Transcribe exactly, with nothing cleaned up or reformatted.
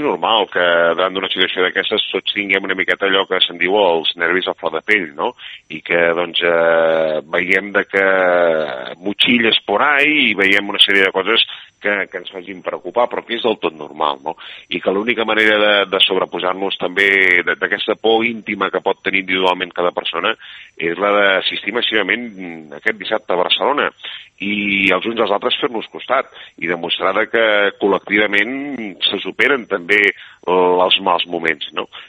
normal que davant d'una situació d'aquestes tots tinguem una miqueta allò que se'n diu els nervis a flor de pell, no? I que, doncs, eh, veiem de que motxilles por ahí i veiem una sèrie de coses que, que ens facin preocupar, però que és del tot normal, no? I que l'única manera de, de sobreposar-nos també d'aquesta por íntima que pot tenir individualment cada persona és la d'assistir massivament aquest dissabte a Barcelona i els uns als altres fer-nos costat i demostrar que col·lectivament se superen també els mals moments, no?